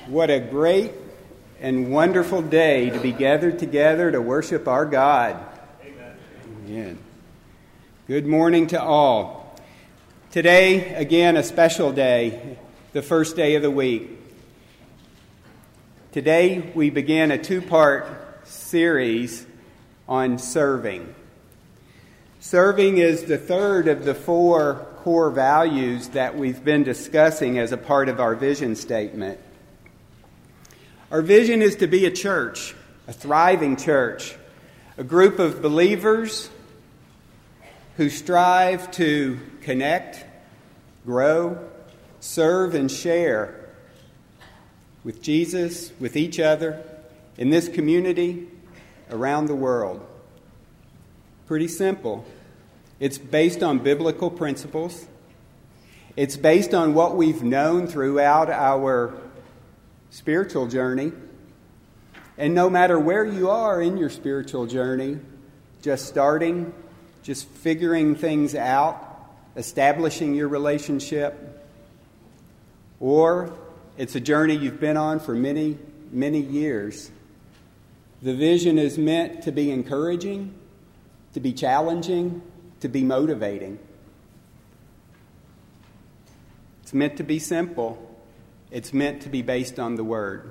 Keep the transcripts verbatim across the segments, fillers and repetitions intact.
What a great and wonderful day to be gathered together to worship our God. Amen. Amen. Good morning to all. Today, again, a special day, the first day of the week. Today, we begin a two-part series on serving. Serving is the third of the four core values that we've been discussing as a part of our vision statement. Our vision is to be a church, a thriving church, a group of believers who strive to connect, grow, serve, and share with Jesus, with each other, in this community, around the world. Pretty simple. It's based on biblical principles. It's based on what we've known throughout our spiritual journey. And no matter where you are in your spiritual journey, just starting, just figuring things out, establishing your relationship, or it's a journey you've been on for many, many years, the vision is meant to be encouraging, to be challenging, to be motivating. It's meant to be simple. It's meant to be based on the Word.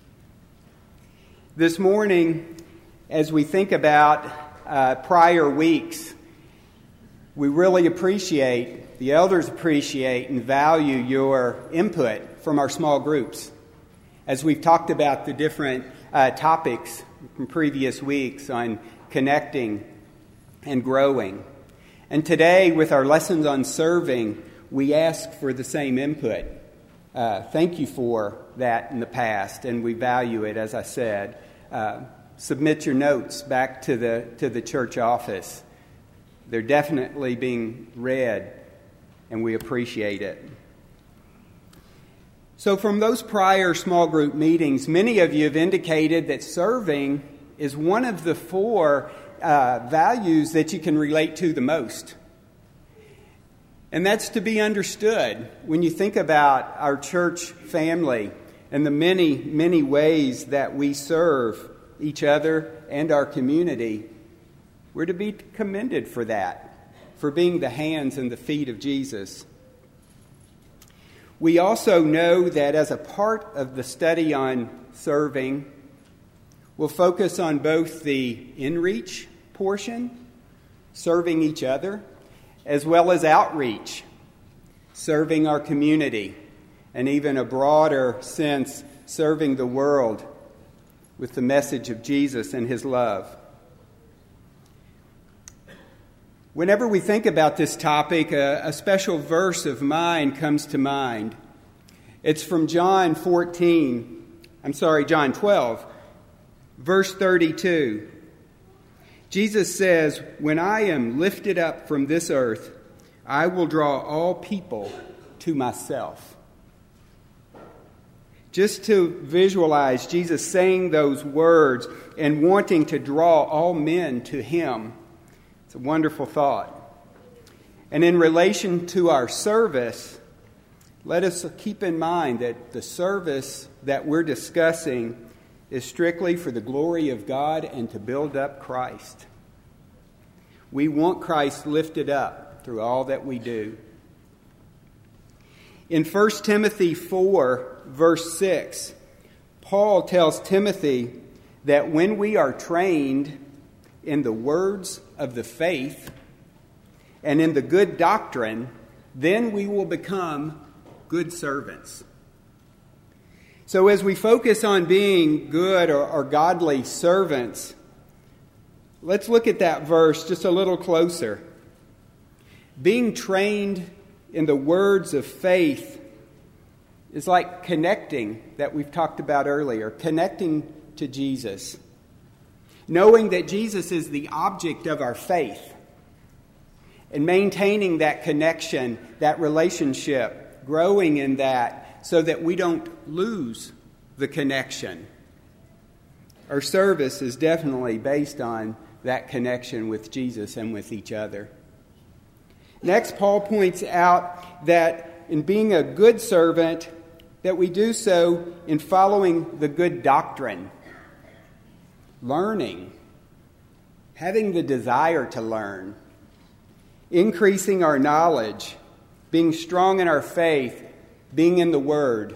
This morning, as we think about uh, prior weeks, we really appreciate, the elders appreciate and value your input from our small groups. As we've talked about the different uh, topics from previous weeks on connecting and growing. And today, with our lessons on serving, we ask for the same input. Uh, thank you for that in the past, and we value it, as I said. Uh, submit your notes back to the to the church office. They're definitely being read, and we appreciate it. So from those prior small group meetings, many of you have indicated that serving is one of the four uh, values that you can relate to the most. And that's to be understood when you think about our church family and the many, many ways that we serve each other and our community. We're to be commended for that, for being the hands and the feet of Jesus. We also know that as a part of the study on serving, we'll focus on both the in-reach portion, serving each other, as well as outreach, serving our community, and even a broader sense, serving the world with the message of Jesus and His love. Whenever we think about this topic, a, a special verse of mine comes to mind. It's from John fourteen, I'm sorry, John twelve, verse thirty-two. Jesus says, "When I am lifted up from this earth, I will draw all people to myself." Just to visualize Jesus saying those words and wanting to draw all men to Him, it's a wonderful thought. And in relation to our service, let us keep in mind that the service that we're discussing is strictly for the glory of God and to build up Christ. We want Christ lifted up through all that we do. In First Timothy four, verse six, Paul tells Timothy that when we are trained in the words of the faith and in the good doctrine, then we will become good servants. So as we focus on being good or, or godly servants, let's look at that verse just a little closer. Being trained in the words of faith is like connecting, that we've talked about earlier, connecting to Jesus. Knowing that Jesus is the object of our faith and maintaining that connection, that relationship, growing in that, so that we don't lose the connection. Our service is definitely based on that connection with Jesus and with each other. Next, Paul points out that in being a good servant, that we do so in following the good doctrine, learning, having the desire to learn, increasing our knowledge, being strong in our faith, being in the Word.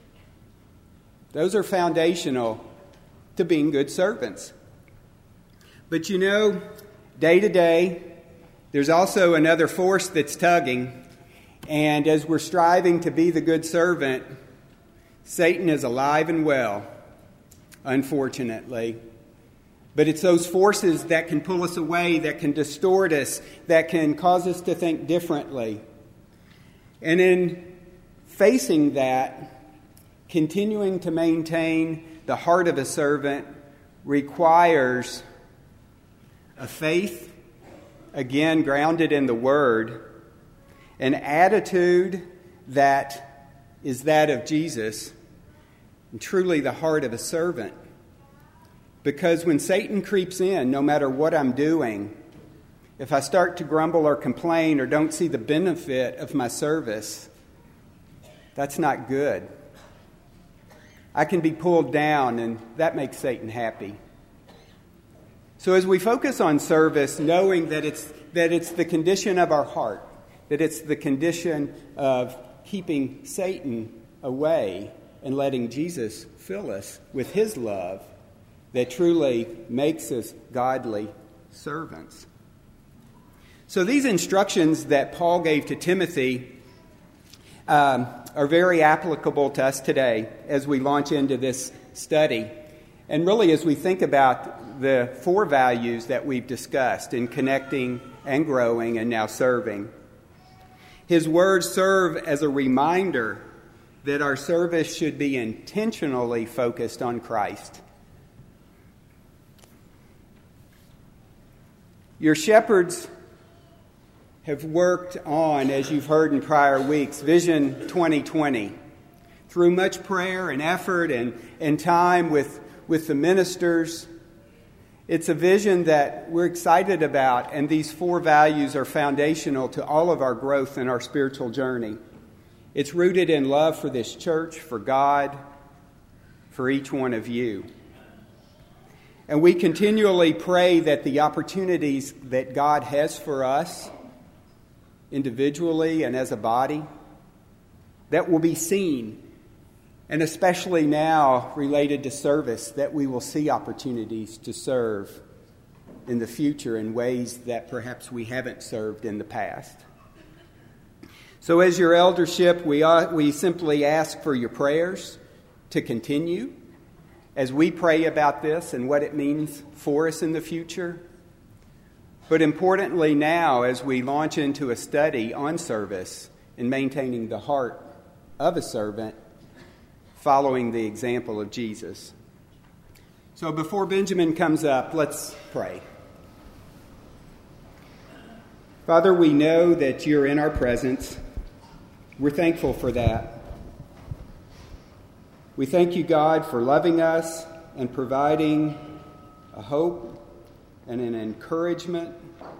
Those are foundational to being good servants. But you know, day to day, there's also another force that's tugging. And as we're striving to be the good servant, Satan is alive and well, unfortunately. But it's those forces that can pull us away, that can distort us, that can cause us to think differently. And in facing that, continuing to maintain the heart of a servant requires a faith, again, grounded in the Word, an attitude that is that of Jesus, and truly the heart of a servant. Because when Satan creeps in, no matter what I'm doing, if I start to grumble or complain or don't see the benefit of my service, that's not good. I can be pulled down, and that makes Satan happy. So as we focus on service, knowing that it's that it's the condition of our heart, that it's the condition of keeping Satan away and letting Jesus fill us with his love, that truly makes us godly servants. So these instructions that Paul gave to Timothy um, are very applicable to us today as we launch into this study. And really as we think about the four values that we've discussed in connecting and growing and now serving. His words serve as a reminder that our service should be intentionally focused on Christ. Your shepherds have worked on, as you've heard in prior weeks, Vision twenty twenty. Through much prayer and effort and, and time with, with the ministers, it's a vision that we're excited about, and these four values are foundational to all of our growth in our spiritual journey. It's rooted in love for this church, for God, for each one of you. And we continually pray that the opportunities that God has for us, individually and as a body, that will be seen, and especially now related to service, that we will see opportunities to serve in the future in ways that perhaps we haven't served in the past. So as your eldership, we, are, we simply ask for your prayers to continue as we pray about this and what it means for us in the future. But importantly now, as we launch into a study on service and maintaining the heart of a servant, following the example of Jesus. So before Benjamin comes up, let's pray. Father, we know that you're in our presence. We're thankful for that. We thank you, God, for loving us and providing a hope and an encouragement,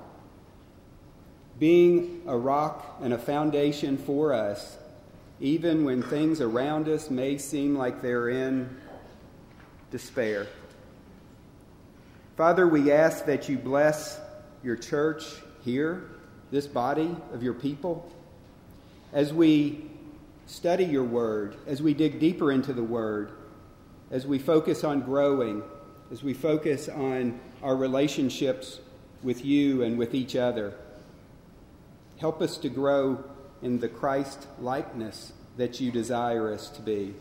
being a rock and a foundation for us, even when things around us may seem like they're in despair. Father, we ask that you bless your church here, this body of your people, as we study your word, as we dig deeper into the word, as we focus on growing, as we focus on our relationships with you and with each other. Help us to grow in the Christ likeness that you desire us to be.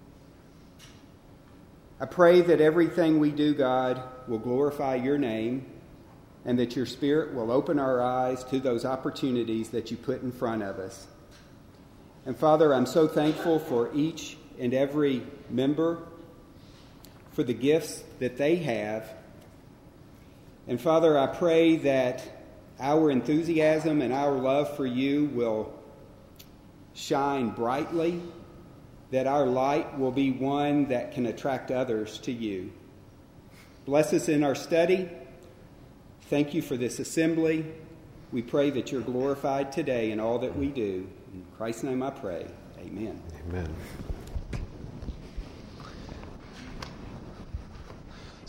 I pray that everything we do, God, will glorify your name, and that your Spirit will open our eyes to those opportunities that you put in front of us. And Father, I'm so thankful for each and every member, for the gifts that they have. And Father, I pray that our enthusiasm and our love for you will shine brightly, that our light will be one that can attract others to you. Bless us in our study. Thank you for this assembly. We pray that you're glorified today in all that we do. In Christ's name I pray. Amen. Amen.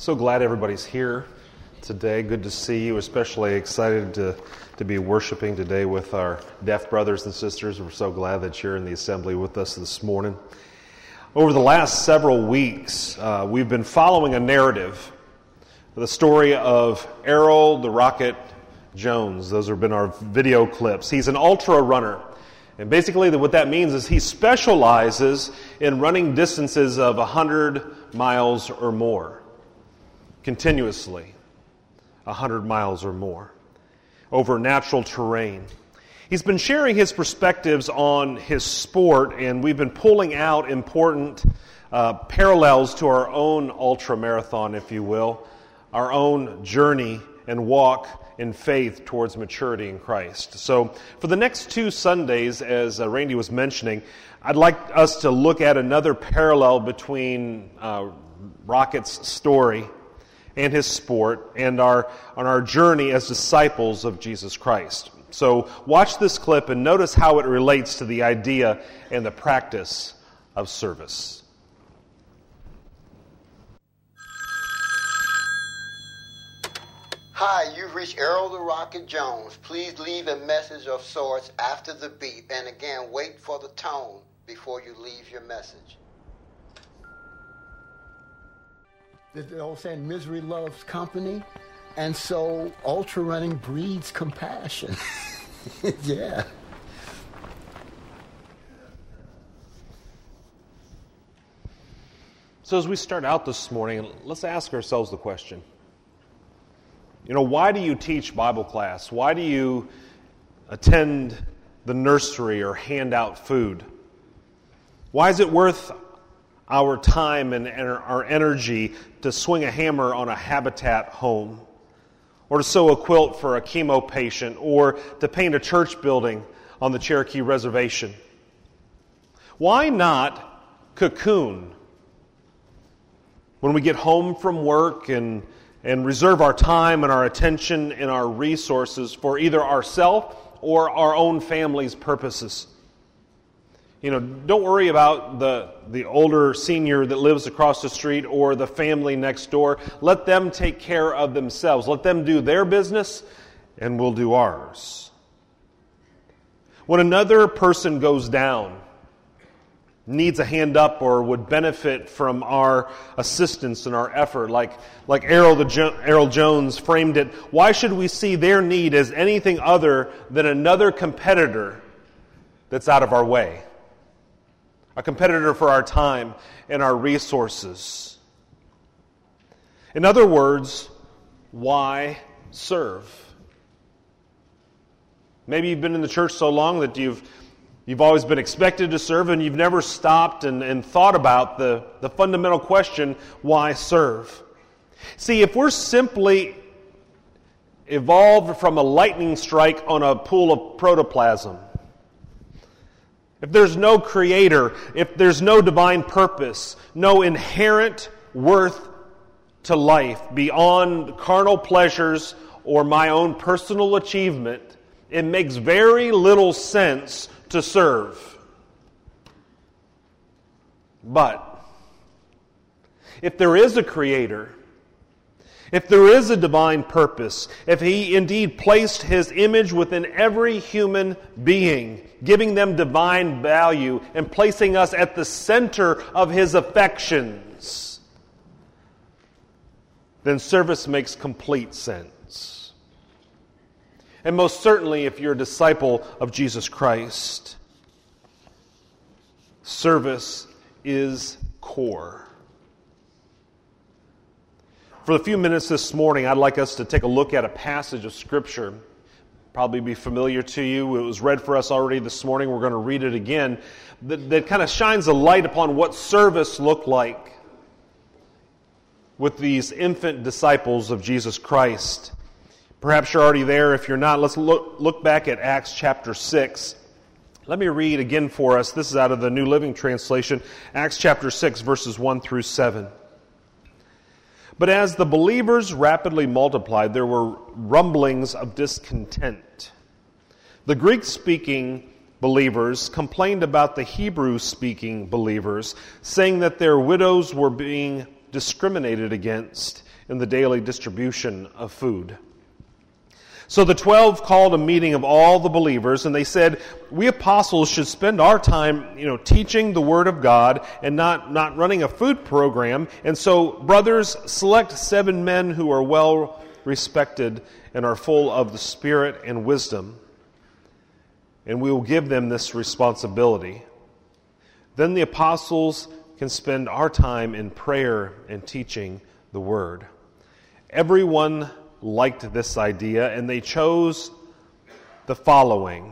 So glad everybody's here today. Good to see you, especially excited to, to be worshiping today with our deaf brothers and sisters. We're so glad that you're in the assembly with us this morning. Over the last several weeks, uh, we've been following a narrative, the story of Errol the Rocket Jones. Those have been our video clips. He's an ultra runner. And basically what that means is he specializes in running distances of one hundred miles or more. Continuously. one hundred miles or more. Over natural terrain. He's been sharing his perspectives on his sport, and we've been pulling out important uh, parallels to our own ultra marathon, if you will. Our own journey and walk in faith towards maturity in Christ. So for the next two Sundays, as uh, Randy was mentioning, I'd like us to look at another parallel between uh, Rocket's story and his sport and our on our journey as disciples of Jesus Christ. So watch this clip and notice how it relates to the idea and the practice of service. Hi, you've reached Errol the Rocket Jones. Please leave a message of sorts after the beep, and again, wait for the tone before you leave your message. The old saying, misery loves company, and so ultra running breeds compassion. Yeah. So as we start out this morning, let's ask ourselves the question. You know, why do you teach Bible class? Why do you attend the nursery or hand out food? Why is it worth our time and our energy to swing a hammer on a Habitat home, or to sew a quilt for a chemo patient, or to paint a church building on the Cherokee Reservation? Why not cocoon when we get home from work and and reserve our time and our attention and our resources for either ourselves or our own family's purposes? You know, don't worry about the, the older senior that lives across the street or the family next door. Let them take care of themselves. Let them do their business, and we'll do ours. When another person goes down, needs a hand up, or would benefit from our assistance and our effort, like like Errol, the jo- Errol Jones framed it, why should we see their need as anything other than another competitor that's out of our way? A competitor for our time and our resources. In other words, why serve? Maybe you've been in the church so long that you've You've always been expected to serve, and you've never stopped and, and thought about the, the fundamental question, why serve? See, if we're simply evolved from a lightning strike on a pool of protoplasm, if there's no creator, if there's no divine purpose, no inherent worth to life beyond carnal pleasures or my own personal achievement, it makes very little sense to serve. But if there is a creator, if there is a divine purpose, if He indeed placed His image within every human being, giving them divine value and placing us at the center of His affections, then service makes complete sense. And most certainly if you're a disciple of Jesus Christ, service is core. For a few minutes this morning, I'd like us to take a look at a passage of Scripture. Probably be familiar to you. It was read for us already this morning. We're going to read it again. That, that kind of shines a light upon what service looked like with these infant disciples of Jesus Christ. Perhaps you're already there. If you're not, let's look, look back at Acts chapter six. Let me read again for us. This is out of the New Living Translation. Acts chapter six, verses one through seven. But as the believers rapidly multiplied, there were rumblings of discontent. The Greek-speaking believers complained about the Hebrew-speaking believers, saying that their widows were being discriminated against in the daily distribution of food. So the twelve called a meeting of all the believers, and they said, we apostles should spend our time, you know, teaching the Word of God and not, not running a food program. And so, brothers, select seven men who are well respected and are full of the Spirit and wisdom, and we will give them this responsibility. Then the apostles can spend our time in prayer and teaching the Word. Everyone liked this idea, and they chose the following: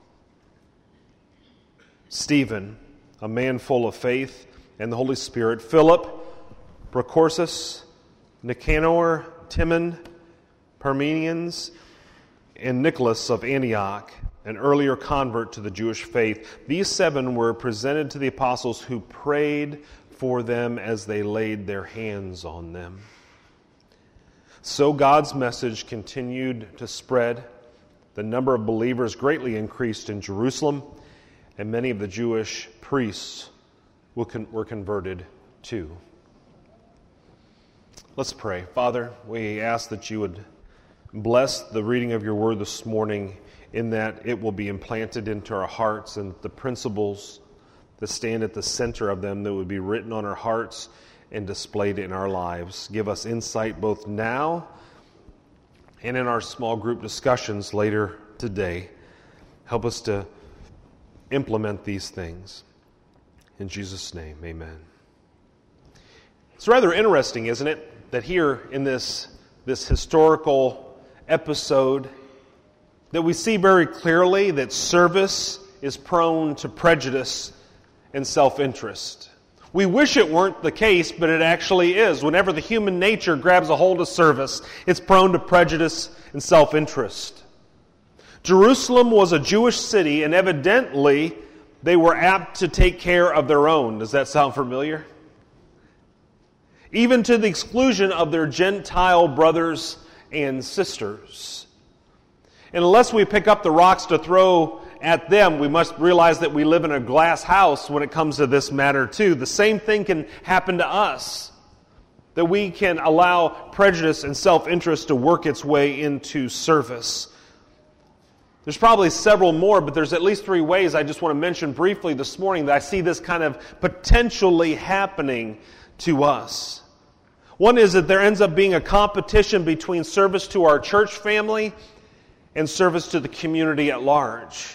Stephen, a man full of faith and the Holy Spirit; Philip, Prochorus, Nicanor, Timon, Parmenians, and Nicholas of Antioch, an earlier convert to the Jewish faith. These seven were presented to the apostles, who prayed for them as they laid their hands on them. So God's message continued to spread. The number of believers greatly increased in Jerusalem, and many of the Jewish priests were converted too. Let's pray. Father, we ask that you would bless the reading of your word this morning, in that it will be implanted into our hearts, and the principles that stand at the center of them that would be written on our hearts and displayed in our lives. Give us insight both now and in our small group discussions later today. Help us to implement these things. In Jesus' name, amen. It's rather interesting, isn't it, that here in this, this historical episode, that we see very clearly that service is prone to prejudice and self-interest. We wish it weren't the case, but it actually is. Whenever the human nature grabs a hold of service, it's prone to prejudice and self-interest. Jerusalem was a Jewish city, and evidently they were apt to take care of their own. Does that sound familiar? Even to the exclusion of their Gentile brothers and sisters. And unless we pick up the rocks to throw at them, we must realize that we live in a glass house when it comes to this matter too. The same thing can happen to us, that we can allow prejudice and self-interest to work its way into service. There's probably several more, but there's at least three ways I just want to mention briefly this morning that I see this kind of potentially happening to us. One is that there ends up being a competition between service to our church family and service to the community at large.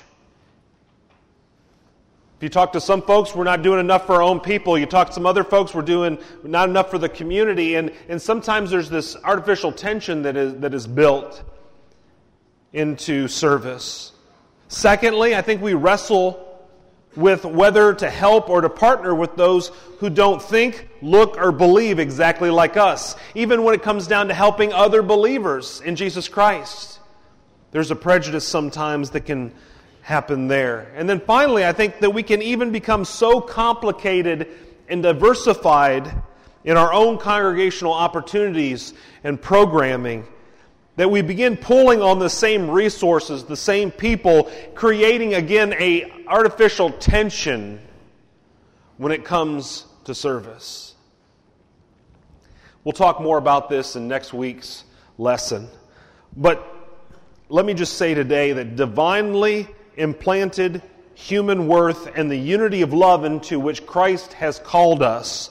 If you talk to some folks, we're not doing enough for our own people. You talk to some other folks, we're doing not enough for the community. And, and sometimes there's this artificial tension that is, that is built into service. Secondly, I think we wrestle with whether to help or to partner with those who don't think, look, or believe exactly like us. Even when it comes down to helping other believers in Jesus Christ, there's a prejudice sometimes that can happen there. And then finally, I think that we can even become so complicated and diversified in our own congregational opportunities and programming that we begin pulling on the same resources, the same people, creating again a artificial tension when it comes to service. We'll talk more about this in next week's lesson. But let me just say today that divinely implanted human worth and the unity of love into which Christ has called us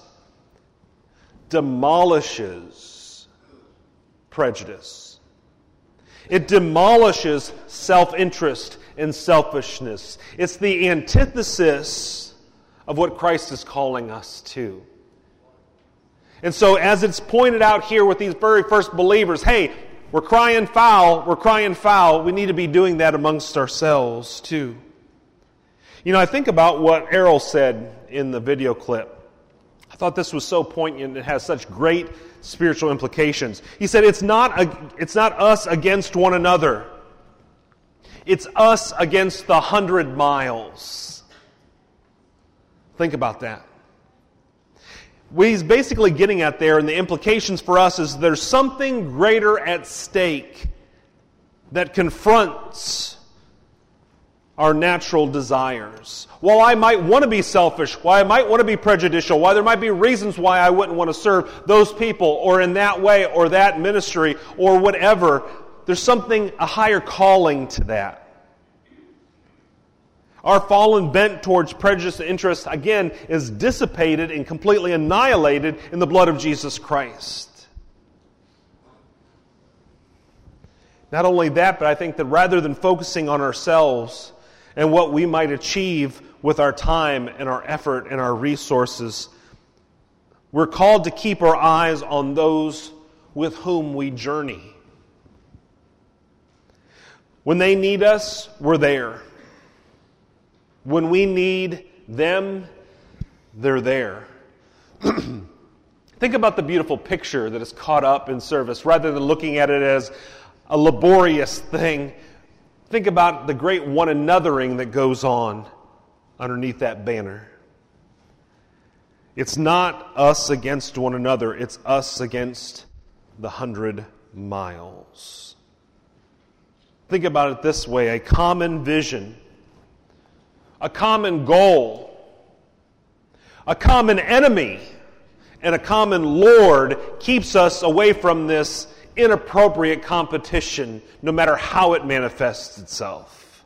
demolishes prejudice. It demolishes self-interest and selfishness. It's the antithesis of what Christ is calling us to. And so as it's pointed out here with these very first believers, hey, we're crying foul, we're crying foul. We need to be doing that amongst ourselves too. You know, I think about what Errol said in the video clip. I thought this was so poignant. It has such great spiritual implications. He said, it's not, a, it's not us against one another. It's us against the hundred miles. Think about that. What he's basically getting at there, and the implications for us, is there's something greater at stake that confronts our natural desires. While I might want to be selfish, while I might want to be prejudicial, while there might be reasons why I wouldn't want to serve those people or in that way or that ministry or whatever, there's something, a higher calling to that. Our fallen bent towards prejudice and interest, again, is dissipated and completely annihilated in the blood of Jesus Christ. Not only that, but I think that rather than focusing on ourselves and what we might achieve with our time and our effort and our resources, we're called to keep our eyes on those with whom we journey. When they need us, we're there. When we need them, they're there. Think about the beautiful picture that is caught up in service. Rather than looking at it as a laborious thing, think about the great one-anothering that goes on underneath that banner. It's not us against one another. It's us against the hundred miles. Think about it this way: a common vision, a common goal, a common enemy, and a common Lord keeps us away from this inappropriate competition, no matter how it manifests itself.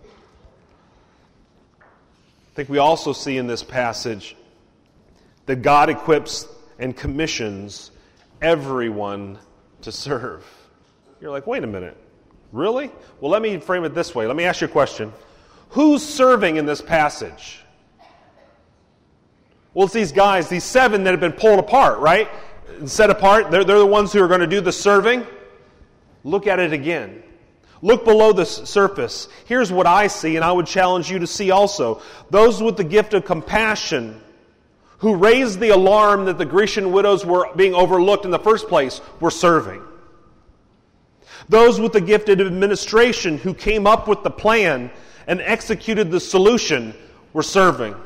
I think we also see in this passage that God equips and commissions everyone to serve. You're like, wait a minute, really? Well, let me frame it this way. Let me ask you a question. Who's serving in this passage? Well, it's these guys, these seven that have been pulled apart, right? And set apart. They're, they're the ones who are going to do the serving. Look at it again. Look below the surface. Here's what I see, and I would challenge you to see also. Those with the gift of compassion, who raised the alarm that the Grecian widows were being overlooked in the first place, were serving. Those with the gift of administration, who came up with the plan and executed the solution, were serving.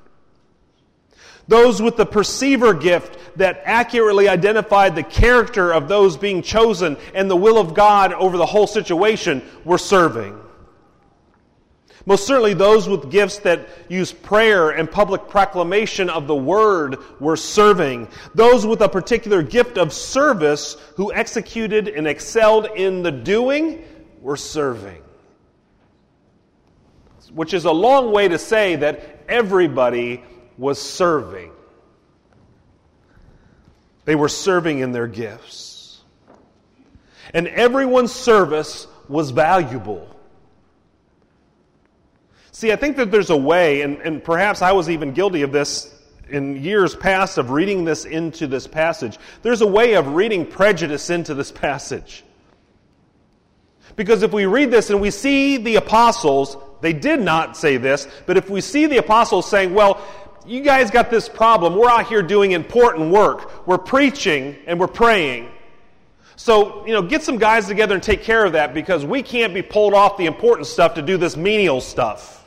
Those with the perceiver gift that accurately identified the character of those being chosen and the will of God over the whole situation were serving. Most certainly those with gifts that use prayer and public proclamation of the Word were serving. Those with a particular gift of service who executed and excelled in the doing were serving. Which is a long way to say that everybody was serving. They were serving in their gifts. And everyone's service was valuable. See, I think that there's a way, and, and perhaps I was even guilty of this in years past, of reading this into this passage. There's a way of reading prejudice into this passage. Because if we read this and we see the apostles, they did not say this, but if we see the apostles saying, well, you guys got this problem. We're out here doing important work. We're preaching and we're praying. So, you know, get some guys together and take care of that, because we can't be pulled off the important stuff to do this menial stuff.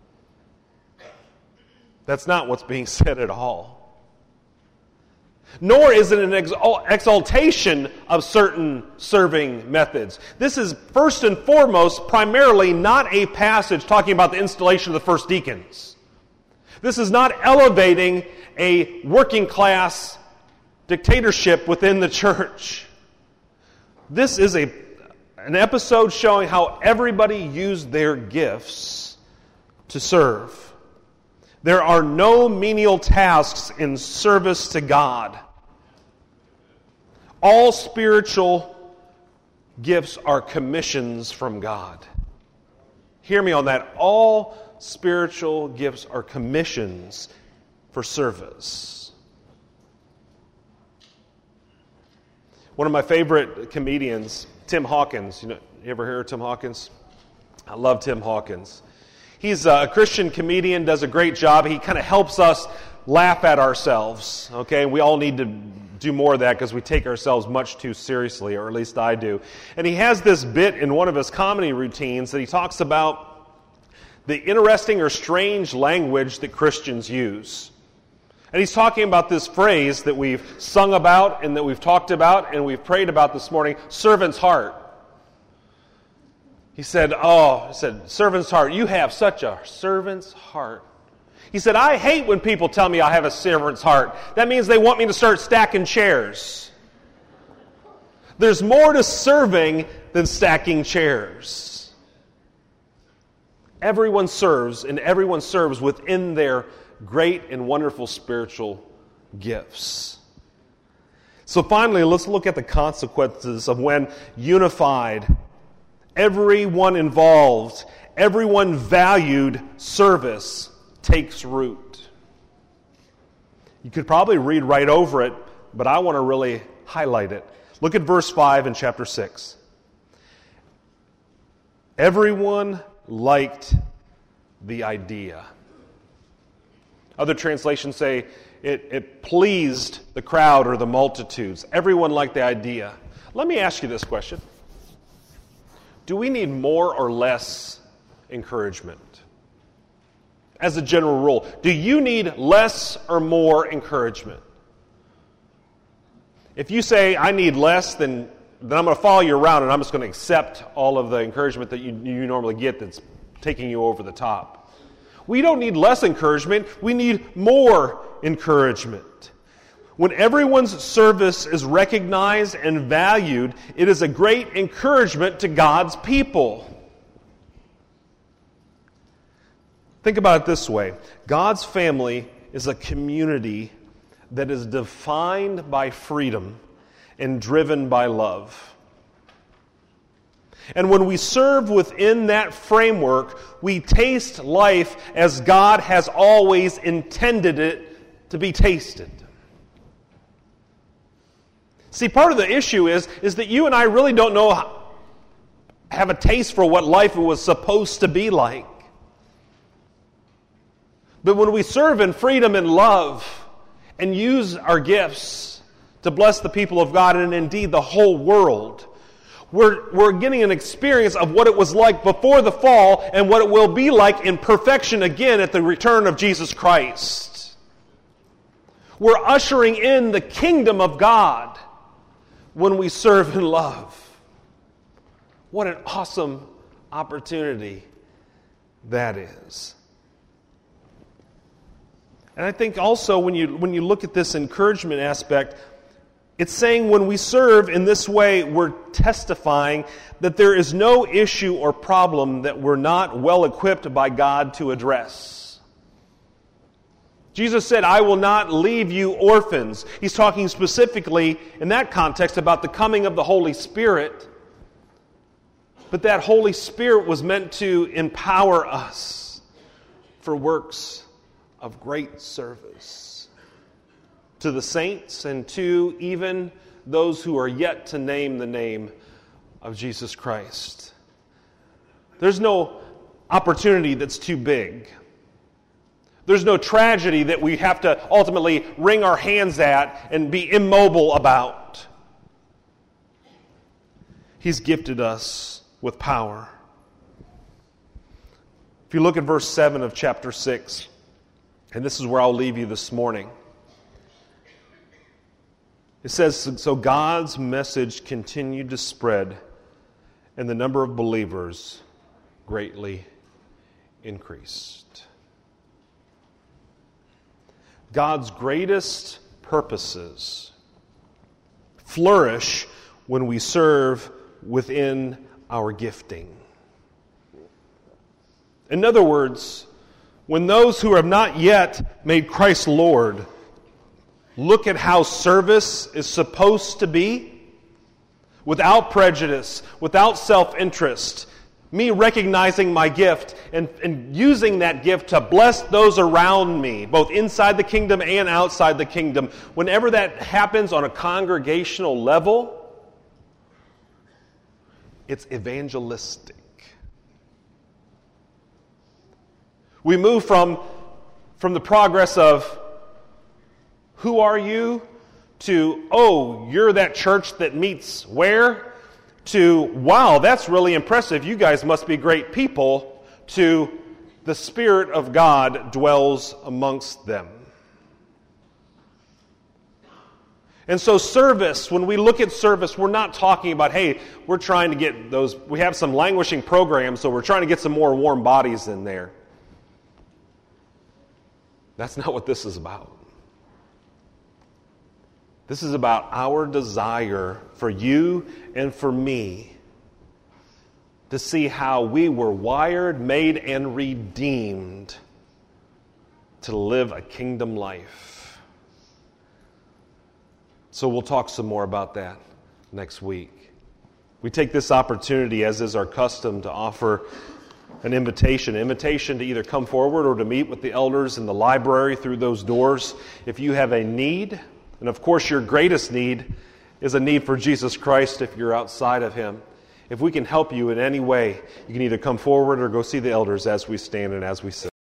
That's not what's being said at all. Nor is it an exaltation of certain serving methods. This is first and foremost primarily not a passage talking about the installation of the first deacons. This is not elevating a working class dictatorship within the church. This is a an episode showing how everybody used their gifts to serve. There are no menial tasks in service to God. All spiritual gifts are commissions from God. Hear me on that. All spiritual gifts are commissions for service. One of my favorite comedians, Tim Hawkins. You know, you ever hear of Tim Hawkins? I love Tim Hawkins. He's a Christian comedian, does a great job. He kind of helps us laugh at ourselves. Okay, we all need to do more of that because we take ourselves much too seriously, or at least I do. And he has this bit in one of his comedy routines that he talks about the interesting or strange language that Christians use. And he's talking about this phrase that we've sung about and that we've talked about and we've prayed about this morning, servant's heart. He said, oh, he said, servant's heart. You have such a servant's heart. He said, I hate when people tell me I have a servant's heart. That means they want me to start stacking chairs. There's more to serving than stacking chairs. Everyone serves, and everyone serves within their great and wonderful spiritual gifts. So finally, let's look at the consequences of when unified, everyone involved, everyone valued service takes root. You could probably read right over it, but I want to really highlight it. Look at verse five in chapter six. Everyone liked the idea. Other translations say it, it pleased the crowd or the multitudes. Everyone liked the idea. Let me ask you this question. Do we need more or less encouragement? As a general rule, do you need less or more encouragement? If you say, I need less, then, then I'm going to follow you around and I'm just going to accept all of the encouragement that you, you normally get that's taking you over the top. We don't need less encouragement. We need more encouragement. When everyone's service is recognized and valued, it is a great encouragement to God's people. Think about it this way. God's family is a community that is defined by freedom and driven by love. And when we serve within that framework, we taste life as God has always intended it to be tasted. See, part of the issue is, is that you and I really don't know, how, have a taste for what life was supposed to be like. But when we serve in freedom and love and use our gifts to bless the people of God and indeed the whole world, we're, we're getting an experience of what it was like before the fall and what it will be like in perfection again at the return of Jesus Christ. We're ushering in the kingdom of God when we serve in love. What an awesome opportunity that is. And I think also when you when you look at this encouragement aspect, it's saying when we serve in this way, we're testifying that there is no issue or problem that we're not well equipped by God to address. Jesus said, I will not leave you orphans. He's talking specifically in that context about the coming of the Holy Spirit. But that Holy Spirit was meant to empower us for works of great service to the saints and to even those who are yet to name the name of Jesus Christ. There's no opportunity that's too big. There's no tragedy that we have to ultimately wring our hands at and be immobile about. He's gifted us with power. If you look at verse seven of chapter six, and this is where I'll leave you this morning. It says, so God's message continued to spread, and the number of believers greatly increased. God's greatest purposes flourish when we serve within our gifting. In other words, when those who have not yet made Christ Lord look at how service is supposed to be, without prejudice, without self-interest, me recognizing my gift and, and using that gift to bless those around me, both inside the kingdom and outside the kingdom, whenever that happens on a congregational level, it's evangelistic. We move from, from the progress of, who are you? To, oh, you're that church that meets where? To, wow, that's really impressive. You guys must be great people. To, the Spirit of God dwells amongst them. And so service, when we look at service, we're not talking about, hey, we're trying to get those, we have some languishing programs, so we're trying to get some more warm bodies in there. That's not what this is about. This is about our desire for you and for me to see how we were wired, made, and redeemed to live a kingdom life. So we'll talk some more about that next week. We take this opportunity, as is our custom, to offer an invitation, an invitation to either come forward or to meet with the elders in the library through those doors. If you have a need, and of course your greatest need is a need for Jesus Christ if you're outside of Him. If we can help you in any way, you can either come forward or go see the elders as we stand and as we sit.